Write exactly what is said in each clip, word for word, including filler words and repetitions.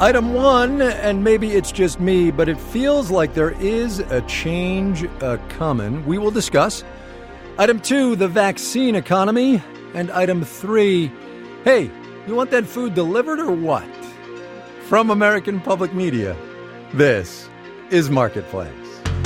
Item one, and maybe it's just me, but it feels like there is a change uh, coming. We will discuss. Item two, the vaccine economy. And item three, hey, you want that food delivered or what? From American Public Media, this is Marketplace.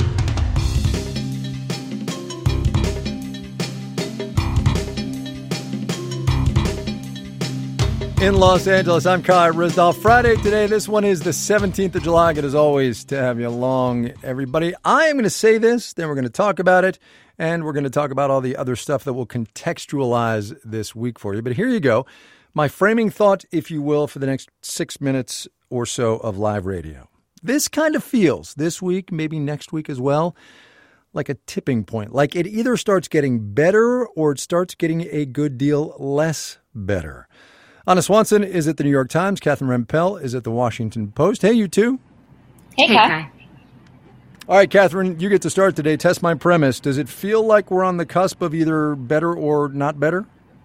In Los Angeles, I'm Kai Ryssdal. Friday today. This one is the seventeenth of July. Good as always to have you along, everybody. I am going to say this, then we're going to talk about it, and we're going to talk about all the other stuff that will contextualize this week for you. But here you go. My framing thought, if you will, for the next six minutes or so of live radio. This kind of feels, this week, maybe next week as well, like a tipping point. Like it either starts getting better or it starts getting a good deal less better. Anna Swanson is at the New York Times. Catherine Rempel is at the Washington Post. Hey, you two. Hey, Kai. All right, Catherine, you get to start today. Test my premise. Does it feel like we're on the cusp of either better or not better?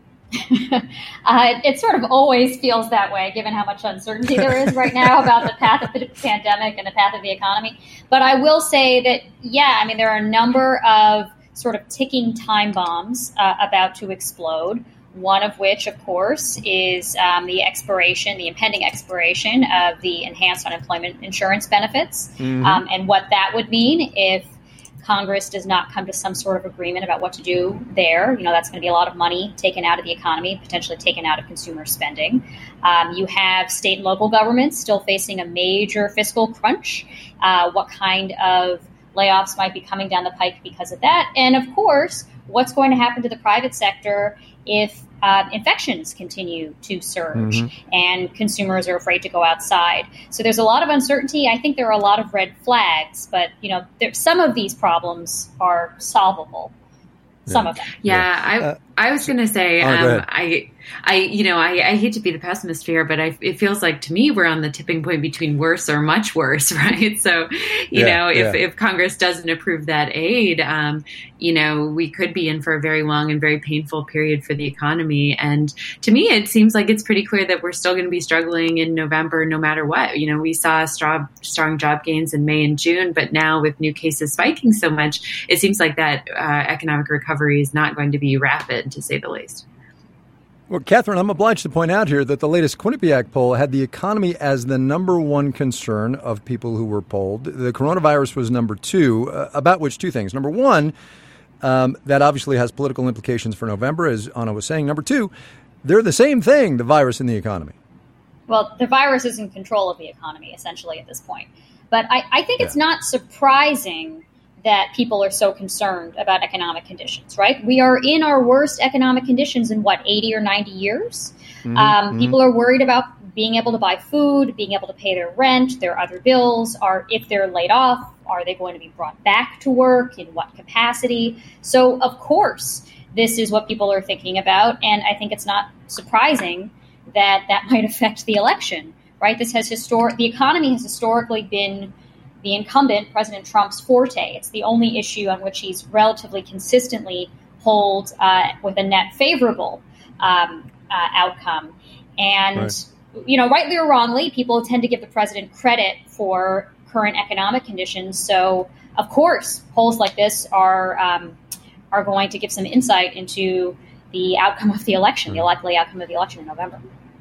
uh, it sort of always feels that way, given how much uncertainty there is right now about the path of the pandemic and the path of the economy. But I will say that, yeah, I mean, there are a number of sort of ticking time bombs uh, about to explode. One of which, of course, is um, the expiration, the impending expiration of the enhanced unemployment insurance benefits, mm-hmm. um, and what that would mean if Congress does not come to some sort of agreement about what to do there. You know, that's going to be a lot of money taken out of the economy, potentially taken out of consumer spending. Um, you have state and local governments still facing a major fiscal crunch. Uh, what kind of layoffs might be coming down the pike because of that? And of course, what's going to happen to the private sector if uh, infections continue to surge mm-hmm. and consumers are afraid to go outside? So there's a lot of uncertainty. I think there are a lot of red flags, but you know, there, some of these problems are solvable. Yeah. Some of them. Yeah, yeah. I uh, I was going to say, oh, um, I, I, you know, I, I hate to be the pessimist here, but I, it feels like to me we're on the tipping point between worse or much worse, right? So, you yeah, know, if, yeah. if Congress doesn't approve that aid, um, you know, we could be in for a very long and very painful period for the economy. And to me, it seems like it's pretty clear that we're still going to be struggling in November, no matter what. You know, we saw strong, strong job gains in May and June, but now with new cases spiking so much, it seems like that uh, economic recovery is not going to be rapid, to say the least. Well, Catherine, I'm obliged to point out here that the latest Quinnipiac poll had the economy as the number one concern of people who were polled. The coronavirus was number two, uh, about which two things. Number one, um, that obviously has political implications for November, as Anna was saying. Number two, they're the same thing, the virus and the economy. Well, the virus is in control of the economy, essentially, at this point. But I, I think yeah. it's not surprising that people are so concerned about economic conditions, right? We are in our worst economic conditions in, what, eighty or ninety years? Mm-hmm, um, mm-hmm. People are worried about being able to buy food, being able to pay their rent, their other bills. Are if they're laid off, are they going to be brought back to work? In what capacity? So, of course, this is what people are thinking about. And I think it's not surprising that that might affect the election, right? This has historic, the economy has historically been the incumbent, President Trump's forte. It's the only issue on which he's relatively consistently polled uh, with a net favorable um, uh, outcome. And, right. you know, rightly or wrongly, people tend to give the president credit for current economic conditions. So, of course, polls like this are um, are going to give some insight into the outcome of the election, right. the likely outcome of the election in November.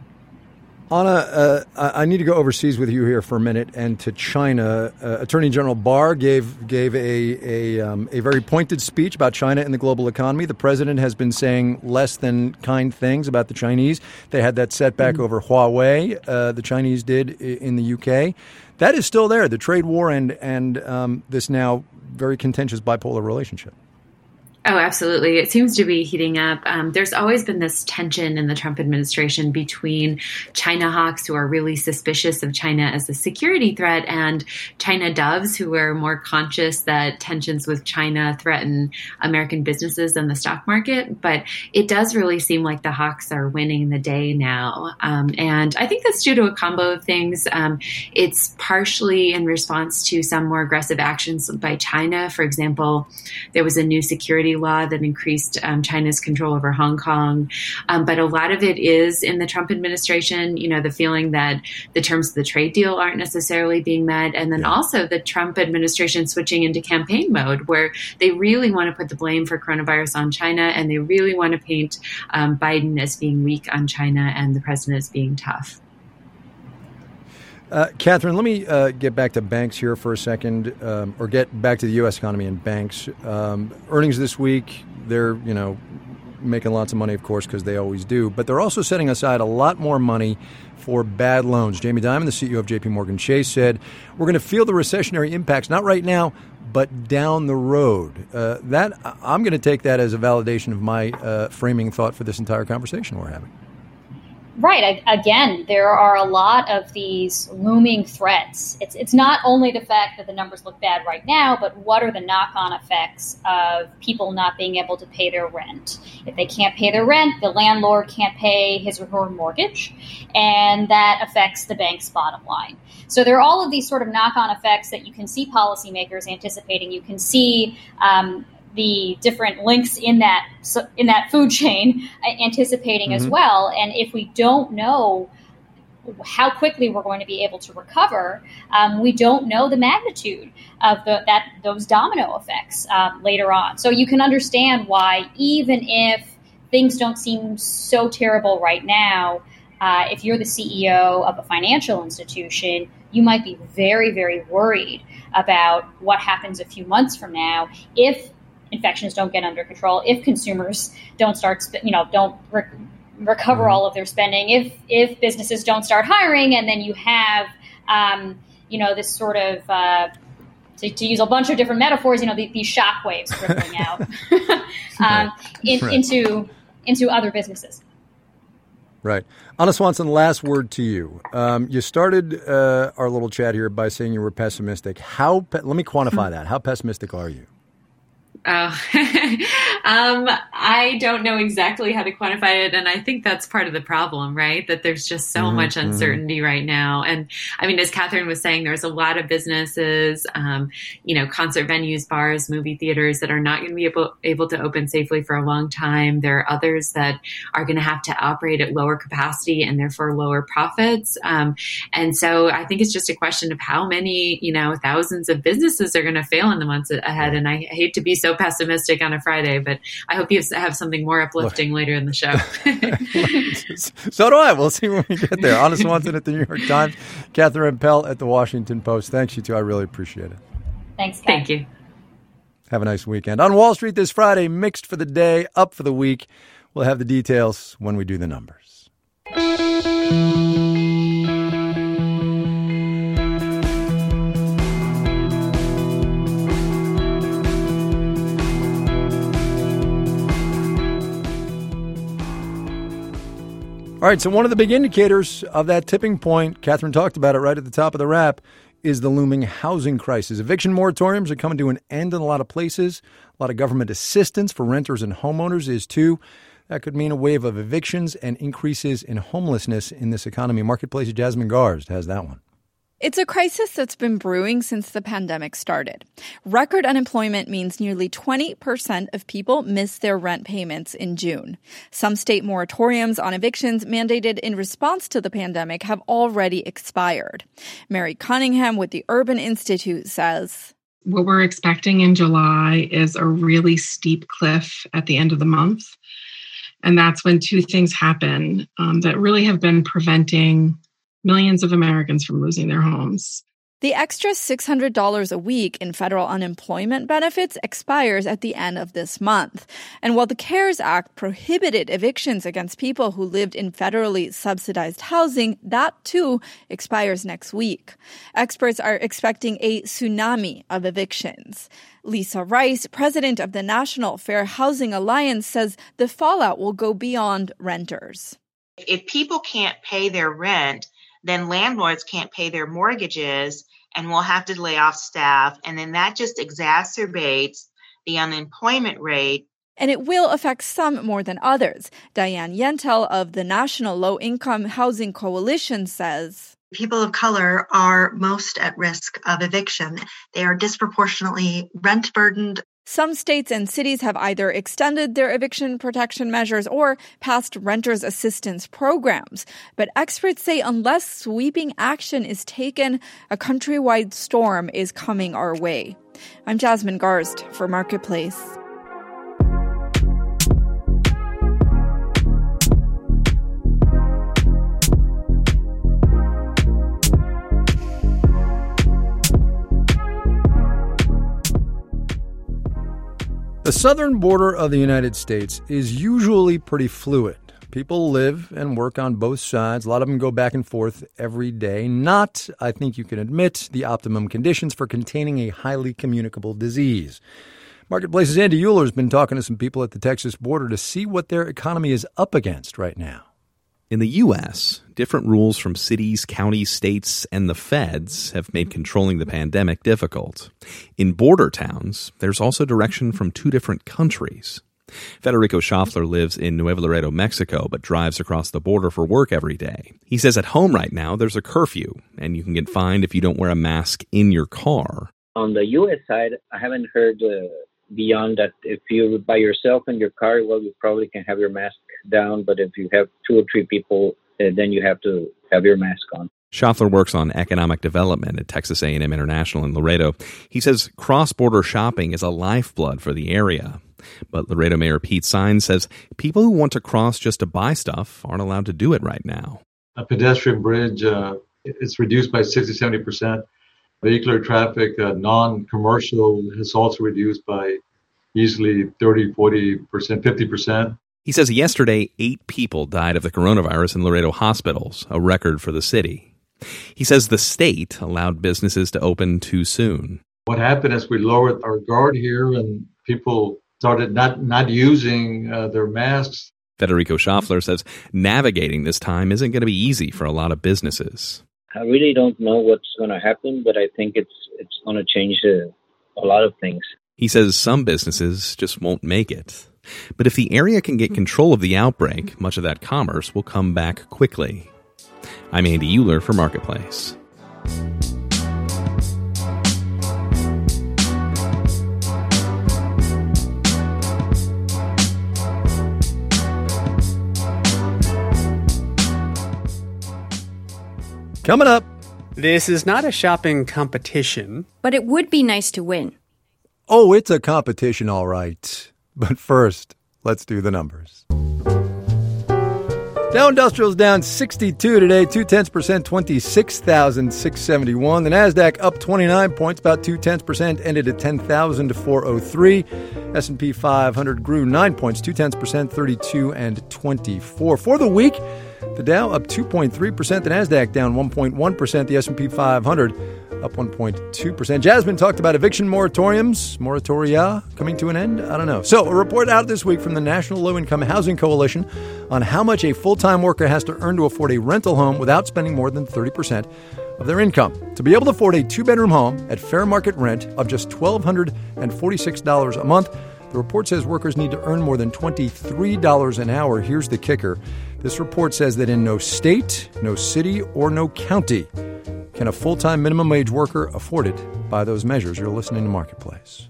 Anna, uh, I need to go overseas with you here for a minute and to China. Uh, Attorney General Barr gave gave a a, um, a very pointed speech about China and the global economy. The president has been saying less than kind things about the Chinese. They had that setback mm-hmm. over Huawei. Uh, the Chinese did in the U K. That is still there. The trade war and and um, this now very contentious bipolar relationship. Oh, absolutely. It seems to be heating up. Um, there's always been this tension in the Trump administration between China hawks who are really suspicious of China as a security threat and China doves who are more conscious that tensions with China threaten American businesses and the stock market. But it does really seem like the hawks are winning the day now. Um, and I think that's due to a combo of things. Um, it's partially in response to some more aggressive actions by China. For example, there was a new security security law that increased um, China's control over Hong Kong. Um, but a lot of it is in the Trump administration, you know, the feeling that the terms of the trade deal aren't necessarily being met. And then also the Trump administration switching into campaign mode, where they really want to put the blame for coronavirus on China, and they really want to paint um, Biden as being weak on China and the president as being tough. Uh, Catherine, let me uh, get back to banks here for a second, um, or get back to the U S economy and banks. Um, earnings this week, they're, you know, making lots of money, of course, because they always do. But they're also setting aside a lot more money for bad loans. Jamie Dimon, the C E O of J P Morgan Chase, said, we're going to feel the recessionary impacts, not right now, but down the road. Uh, that I'm going to take that as a validation of my uh, framing thought for this entire conversation we're having. Right. I, again, there are a lot of these looming threats. It's it's not only the fact that the numbers look bad right now, but what are the knock-on effects of people not being able to pay their rent? If they can't pay their rent, the landlord can't pay his or her mortgage, and that affects the bank's bottom line. So there are all of these sort of knock-on effects that you can see policymakers anticipating. You can see um, the different links in that in that food chain anticipating mm-hmm. as well. And if we don't know how quickly we're going to be able to recover, um, we don't know the magnitude of the, that those domino effects um, later on. So you can understand why, even if things don't seem so terrible right now, uh, if you're the C E O of a financial institution, you might be very, very worried about what happens a few months from now if infections don't get under control, if consumers don't start, you know, don't re- recover all of their spending, if if businesses don't start hiring, and then you have, um, you know, this sort of, uh, to, to use a bunch of different metaphors, you know, the, these shock waves rippling out um, in, right. into into other businesses. Right. Anna Swanson, last word to you. Um, you started uh, our little chat here by saying you were pessimistic. How? Pe- let me quantify that. How pessimistic are you? Oh, um, I don't know exactly how to quantify it. And I think that's part of the problem, right? That there's just so mm-hmm, much uncertainty mm-hmm. right now. And I mean, as Catherine was saying, there's a lot of businesses, um, you know, concert venues, bars, movie theaters that are not going to be able, able to open safely for a long time. There are others that are going to have to operate at lower capacity and therefore lower profits. Um, and so I think it's just a question of how many, you know, thousands of businesses are going to fail in the months ahead. And I hate to be so pessimistic on a Friday, but I hope you have something more uplifting later in the show. So do I. We'll see when we get there. Anna Swanson at the New York Times, Catherine Pell at the Washington Post. Thanks, you two. I really appreciate it. Thanks, Kat. Thank you. Have a nice weekend. On Wall Street this Friday, mixed for the day, up for the week. We'll have the details when we do the numbers. All right, so one of the big indicators of that tipping point, Catherine talked about it right at the top of the wrap, is the looming housing crisis. Eviction moratoriums are coming to an end in a lot of places. A lot of government assistance for renters and homeowners is too. That could mean a wave of evictions and increases in homelessness in this economy. Marketplace's Jasmine Garsd has that one. It's a crisis that's been brewing since the pandemic started. Record unemployment means nearly twenty percent of people miss their rent payments in June. Some state moratoriums on evictions mandated in response to the pandemic have already expired. Mary Cunningham with the Urban Institute says, what we're expecting in July is a really steep cliff at the end of the month. And that's when two things happen um, that really have been preventing millions of Americans from losing their homes. The extra six hundred dollars a week in federal unemployment benefits expires at the end of this month. And while the CARES Act prohibited evictions against people who lived in federally subsidized housing, that too expires next week. Experts are expecting a tsunami of evictions. Lisa Rice, president of the National Fair Housing Alliance, says the fallout will go beyond renters. If people can't pay their rent, then landlords can't pay their mortgages and will have to lay off staff. And then that just exacerbates the unemployment rate. And it will affect some more than others. Diane Yentl of the National Low Income Housing Coalition says, people of color are most at risk of eviction. They are disproportionately rent burdened. Some states and cities have either extended their eviction protection measures or passed renters assistance programs. But experts say unless sweeping action is taken, a countrywide storm is coming our way. I'm Jasmine Garst for Marketplace. The southern border of the United States is usually pretty fluid. People live and work on both sides. A lot of them go back and forth every day. Not, I think you can admit, the optimum conditions for containing a highly communicable disease. Marketplace's Andy Euler has been talking to some people at the Texas border to see what their economy is up against right now. In the U S, different rules from cities, counties, states, and the feds have made controlling the pandemic difficult. In border towns, there's also direction from two different countries. Federico Schaffler lives in Nuevo Laredo, Mexico, but drives across the border for work every day. He says at home right now, there's a curfew, and you can get fined if you don't wear a mask in your car. On the U S side, I haven't heard uh, beyond that. If you're by yourself in your car, well, you probably can have your mask down, but if you have two or three people, uh, then you have to have your mask on. Schaffler works on economic development at Texas A and M International in Laredo. He says cross-border shopping is a lifeblood for the area. But Laredo Mayor Pete Sines says people who want to cross just to buy stuff aren't allowed to do it right now. A pedestrian bridge, uh, it's reduced by sixty, seventy percent. Vehicular traffic, uh, non-commercial, is also reduced by easily thirty, forty percent, fifty percent. He says yesterday, eight people died of the coronavirus in Laredo hospitals, a record for the city. He says the state allowed businesses to open too soon. What happened is we lowered our guard here and people started not, not using uh, their masks. Federico Schaffler says navigating this time isn't going to be easy for a lot of businesses. I really don't know what's going to happen, but I think it's it's going to change uh, a lot of things. He says some businesses just won't make it. But if the area can get control of the outbreak, much of that commerce will come back quickly. I'm Andy Euler for Marketplace. Coming up. This is not a shopping competition. But it would be nice to win. Oh, it's a competition, all right. But first, let's do the numbers. Dow Industrial's down sixty-two today, two tenths percent, twenty-six thousand six hundred seventy-one. The Nasdaq up twenty-nine points, about two tenths percent, ended at ten thousand four hundred three. S and P five hundred grew nine points, two tenths percent, thirty-two and twenty-four. For the week, the Dow up two point three percent, the Nasdaq down one point one percent, the S and P five hundred up one point two percent. Jasmine talked about eviction moratoriums, moratoria coming to an end. I don't know. So a report out this week from the National Low-Income Housing Coalition on how much a full-time worker has to earn to afford a rental home without spending more than thirty percent of their income. To be able to afford a two-bedroom home at fair market rent of just one thousand two hundred forty-six dollars a month, the report says workers need to earn more than twenty-three dollars an hour. Here's the kicker. This report says that in no state, no city, or no county can a full-time minimum wage worker afford it by those measures. You're listening to Marketplace.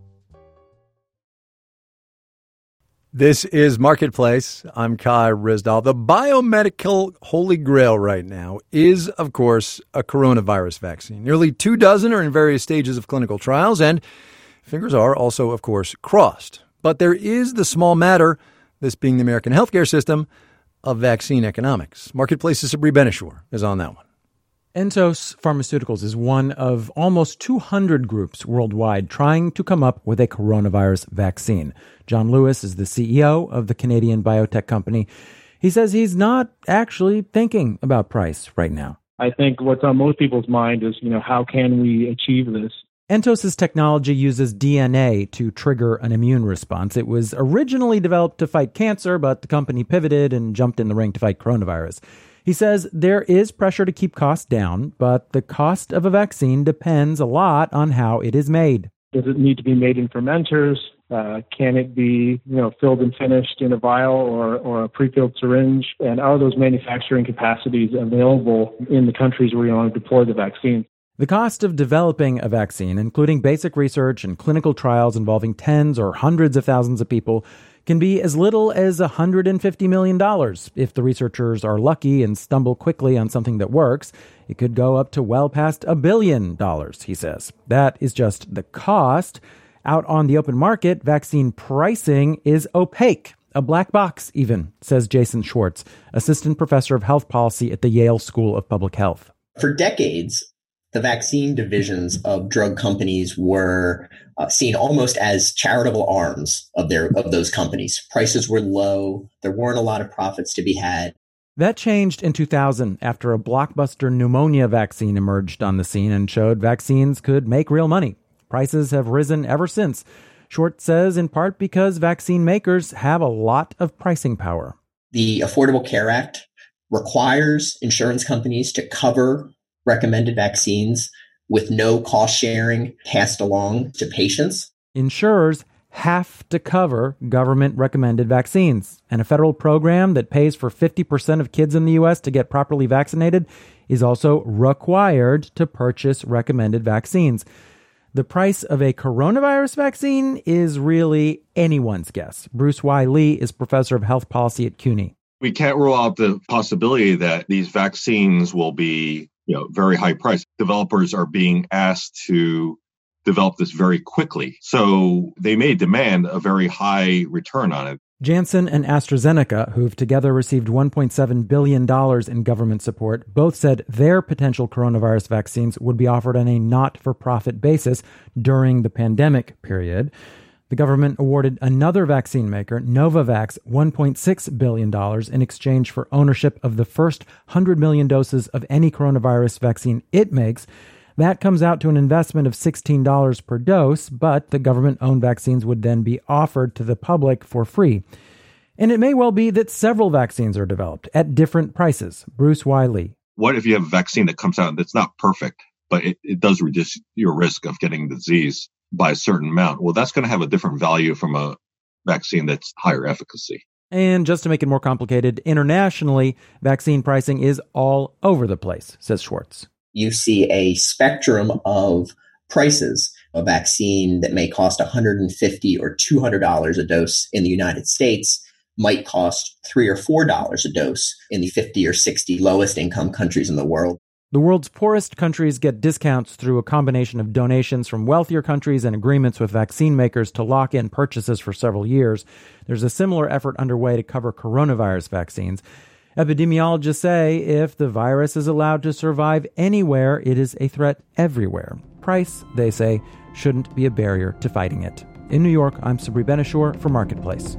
This is Marketplace. I'm Kai Ryssdal. The biomedical holy grail right now is, of course, a coronavirus vaccine. Nearly two dozen are in various stages of clinical trials, and fingers are also, of course, crossed. But there is the small matter, this being the American healthcare system, of vaccine economics. Marketplace's Sabri Benishore is on that one. Entos Pharmaceuticals is one of almost two hundred groups worldwide trying to come up with a coronavirus vaccine. John Lewis is the C E O of the Canadian biotech company. He says he's not actually thinking about price right now. I think what's on most people's mind is, you know, how can we achieve this? Entos' technology uses D N A to trigger an immune response. It was originally developed to fight cancer, but the company pivoted and jumped in the ring to fight coronavirus. He says there is pressure to keep costs down, but the cost of a vaccine depends a lot on how it is made. Does it need to be made in fermenters? Uh, can it be, you know, filled and finished in a vial or, or a pre-filled syringe? And are those manufacturing capacities available in the countries where you want to deploy the vaccine? The cost of developing a vaccine, including basic research and clinical trials involving tens or hundreds of thousands of people, can be as little as one hundred fifty million dollars. If the researchers are lucky and stumble quickly on something that works, it could go up to well past a billion dollars, he says. That is just the cost. Out on the open market, vaccine pricing is opaque. A black box, even, says Jason Schwartz, assistant professor of health policy at the Yale School of Public Health. For decades, the vaccine divisions of drug companies were uh, seen almost as charitable arms of their of those companies. Prices were low. There weren't a lot of profits to be had. That changed in two thousand after a blockbuster pneumonia vaccine emerged on the scene and showed vaccines could make real money. Prices have risen ever since. Schwartz says in part because vaccine makers have a lot of pricing power. The Affordable Care Act requires insurance companies to cover recommended vaccines with no cost sharing passed along to patients. Insurers have to cover government-recommended vaccines, and a federal program that pays for fifty percent of kids in the U S to get properly vaccinated is also required to purchase recommended vaccines. The price of a coronavirus vaccine is really anyone's guess. Bruce Y. Lee is professor of health policy at CUNY. We can't rule out the possibility that these vaccines will be, you know, very high priced. Developers are being asked to develop this very quickly. So they may demand a very high return on it. Janssen and AstraZeneca, who've together received one point seven billion dollars in government support, both said their potential coronavirus vaccines would be offered on a not-for-profit basis during the pandemic period. The government awarded another vaccine maker, Novavax, one point six billion dollars in exchange for ownership of the first one hundred million doses of any coronavirus vaccine it makes. That comes out to an investment of sixteen dollars per dose, but the government-owned vaccines would then be offered to the public for free. And it may well be that several vaccines are developed at different prices. Bruce Y. Lee. What if you have a vaccine that comes out that's not perfect, but it, it does reduce your risk of getting the disease by a certain amount? Well, that's going to have a different value from a vaccine that's higher efficacy. And just to make it more complicated, internationally, vaccine pricing is all over the place, says Schwartz. You see a spectrum of prices. A vaccine that may cost one hundred fifty dollars or two hundred dollars a dose in the United States might cost three or four dollars a dose in the fifty or sixty lowest income countries in the world. The world's poorest countries get discounts through a combination of donations from wealthier countries and agreements with vaccine makers to lock in purchases for several years. There's a similar effort underway to cover coronavirus vaccines. Epidemiologists say if the virus is allowed to survive anywhere, it is a threat everywhere. Price, they say, shouldn't be a barrier to fighting it. In New York, I'm Sabri Ben-Achour for Marketplace.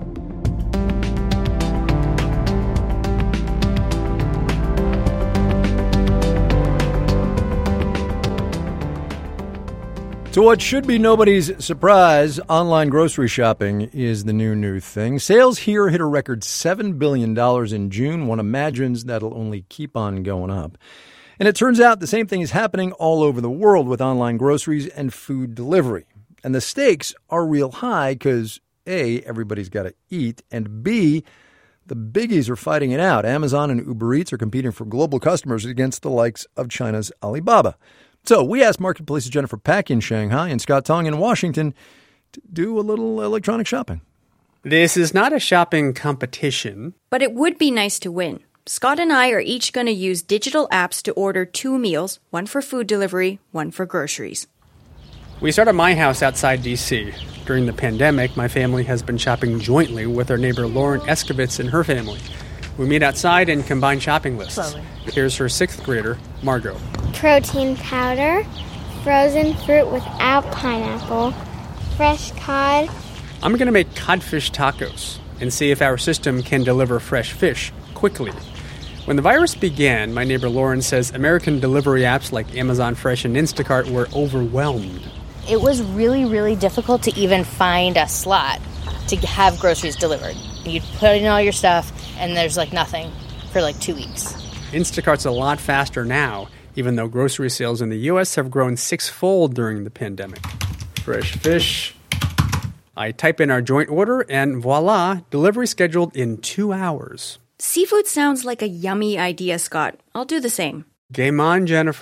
So what should be nobody's surprise, online grocery shopping is the new new thing. Sales here hit a record seven billion dollars in June. One imagines that'll only keep on going up. And it turns out the same thing is happening all over the world with online groceries and food delivery. And the stakes are real high because, A, everybody's got to eat, and B, the biggies are fighting it out. Amazon and Uber Eats are competing for global customers against the likes of China's Alibaba. So we asked Marketplace's Jennifer Pack in Shanghai and Scott Tong in Washington to do a little electronic shopping. This is not a shopping competition. But it would be nice to win. Scott and I are each going to use digital apps to order two meals, one for food delivery, one for groceries. We start at my house outside D C. During the pandemic, my family has been shopping jointly with our neighbor Lauren Eskovitz and her family. We meet outside and combine shopping lists. Slowly. Here's her sixth grader, Margot. Protein powder, frozen fruit without pineapple, fresh cod. I'm going to make codfish tacos and see if our system can deliver fresh fish quickly. When the virus began, my neighbor Lauren says American delivery apps like Amazon Fresh and Instacart were overwhelmed. It was really, really difficult to even find a slot to have groceries delivered. You'd put in all your stuff, and there's like nothing for like two weeks. Instacart's a lot faster now, even though grocery sales in the U S have grown sixfold during the pandemic. Fresh fish. I type in our joint order, and voila, delivery scheduled in two hours. Seafood sounds like a yummy idea, Scott. I'll do the same. Game on, Jennifer.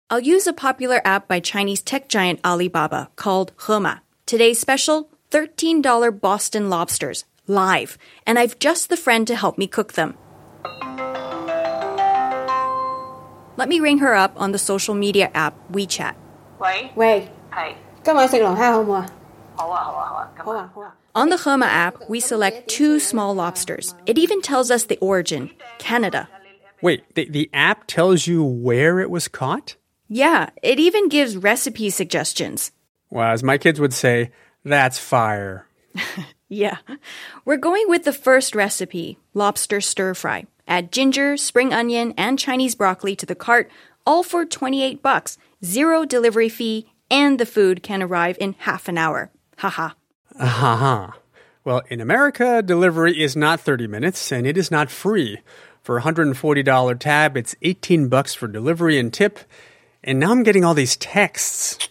I'll use a popular app by Chinese tech giant Alibaba called Hema. Today's special, thirteen dollars Boston lobsters, live. And I've just the friend to help me cook them. Let me ring her up on the social media app WeChat. 喂喂係今晚食龍蝦好唔好啊？ 好啊好啊好啊好啊好啊 On the Hema app, we select two small lobsters. It even tells us the origin, Canada. Wait, the, the app tells you where it was caught? Yeah, it even gives recipe suggestions. Well, as my kids would say, that's fire. Yeah. We're going with the first recipe, lobster stir fry. Add ginger, spring onion, and Chinese broccoli to the cart, all for twenty-eight bucks, zero delivery fee, and the food can arrive in half an hour. Haha. Haha. Well, in America, delivery is not thirty minutes, and it is not free. For a one hundred forty dollars tab, it's eighteen bucks for delivery and tip. And now I'm getting all these texts.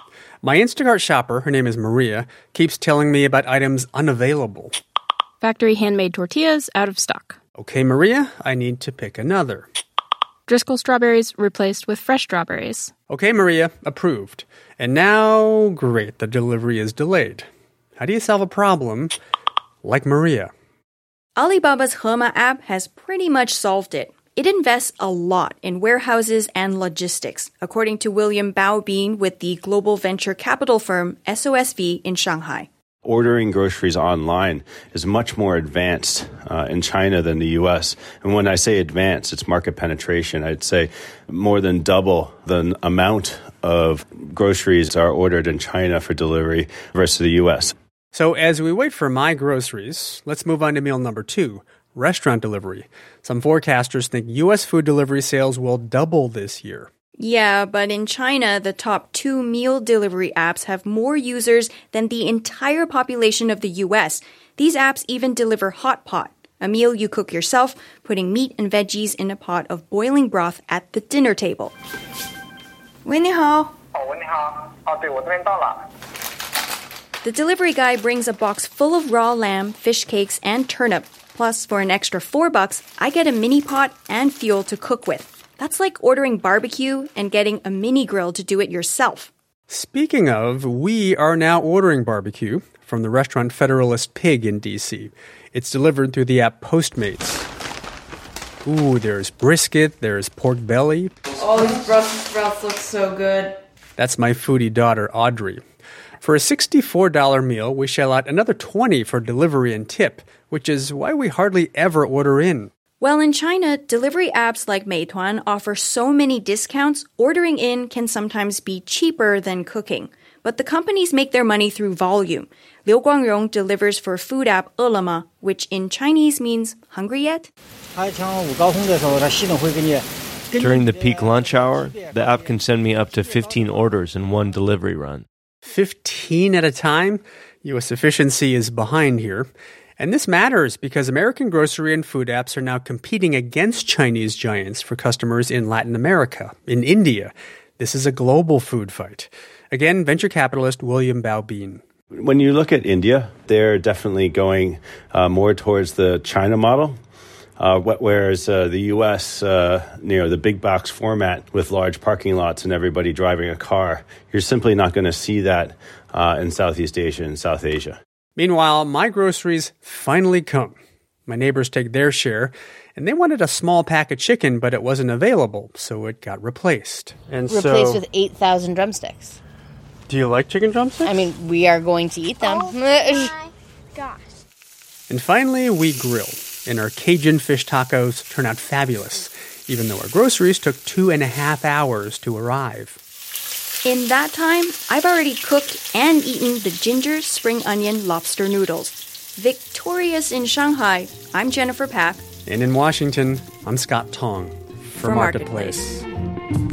My Instacart shopper, her name is Maria, keeps telling me about items unavailable. Factory handmade tortillas out of stock. Okay, Maria, I need to pick another. Driscoll strawberries replaced with fresh strawberries. Okay, Maria, approved. And now, great, the delivery is delayed. How do you solve a problem like Maria? Alibaba's Hema app has pretty much solved it. It invests a lot in warehouses and logistics, according to William Bao-Bean with the global venture capital firm S O S V in Shanghai. Ordering groceries online is much more advanced uh, in China than the U S. And when I say advanced, it's market penetration. I'd say more than double the amount of groceries are ordered in China for delivery versus the U S. So as we wait for my groceries, let's move on to meal number two, restaurant delivery. Some forecasters think U S food delivery sales will double this year. Yeah, but in China, the top two meal delivery apps have more users than the entire population of the U S. These apps even deliver Hot Pot, a meal you cook yourself, putting meat and veggies in a pot of boiling broth at the dinner table. 喂，你好。 哦，喂，你好。哦，对，我这边到了。 The delivery guy brings a box full of raw lamb, fish cakes, and turnip. Plus, for an extra four bucks, I get a mini pot and fuel to cook with. That's like ordering barbecue and getting a mini grill to do it yourself. Speaking of, we are now ordering barbecue from the restaurant Federalist Pig in D C. It's delivered through the app Postmates. Ooh, there's brisket, there's pork belly. Oh, these Brussels sprouts look so good. That's my foodie daughter, Audrey. For a sixty-four dollars meal, we shell out another twenty dollars for delivery and tip, which is why we hardly ever order in. Well, in China, delivery apps like Meituan offer so many discounts, ordering in can sometimes be cheaper than cooking. But the companies make their money through volume. Liu Guangrong delivers for food app Ele.me, which in Chinese means hungry yet? During the peak lunch hour, the app can send me up to fifteen orders in one delivery run. fifteen at a time? U S efficiency is behind here. And this matters because American grocery and food apps are now competing against Chinese giants for customers in Latin America, in India. This is a global food fight. Again, venture capitalist William Bao-Bean. When you look at India, they're definitely going uh, more towards the China model. Uh, whereas uh, the U S, uh, you know, the big box format with large parking lots and everybody driving a car, you're simply not going to see that uh, in Southeast Asia and South Asia. Meanwhile, my groceries finally come. My neighbors take their share, and they wanted a small pack of chicken, but it wasn't available, so it got replaced. And Replaced so, with eight thousand drumsticks. Do you like chicken drumsticks? I mean, we are going to eat them. Oh my gosh. And finally, we grill. And our Cajun fish tacos turn out fabulous, even though our groceries took two and a half hours to arrive. In that time, I've already cooked and eaten the ginger spring onion lobster noodles. Victorious in Shanghai, I'm Jennifer Pack. And in Washington, I'm Scott Tong for, for Marketplace. Marketplace.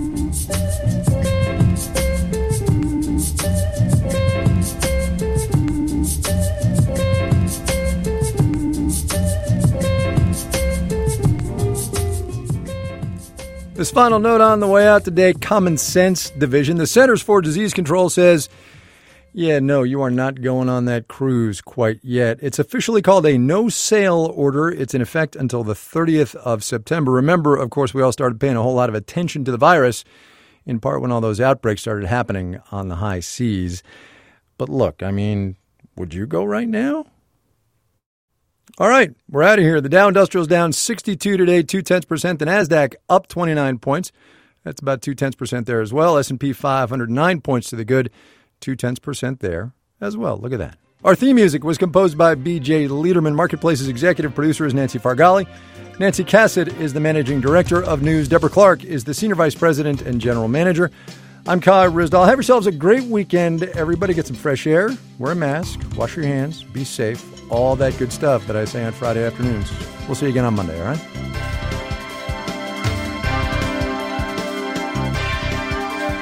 This final note on the way out today, Common Sense Division. The Centers for Disease Control says, yeah, no, you are not going on that cruise quite yet. It's officially called a no-sail order. It's in effect until the thirtieth of September. Remember, of course, we all started paying a whole lot of attention to the virus in part when all those outbreaks started happening on the high seas. But look, I mean, would you go right now? All right, we're out of here. The Dow Industrial's down sixty-two today, two-tenths percent. The NASDAQ up twenty-nine points. That's about two-tenths percent there as well. S and P five hundred nine points to the good, two-tenths percent there as well. Look at that. Our theme music was composed by B J Liederman. Marketplace's executive producer is Nancy Fargali. Nancy Cassett is the managing director of news. Deborah Clark is the senior vice president and general manager. I'm Kai Ryssdal. Have yourselves a great weekend. Everybody get some fresh air, wear a mask, wash your hands, be safe, all that good stuff that I say on Friday afternoons. We'll see you again on Monday, all right?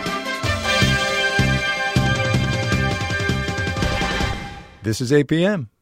This is A P M.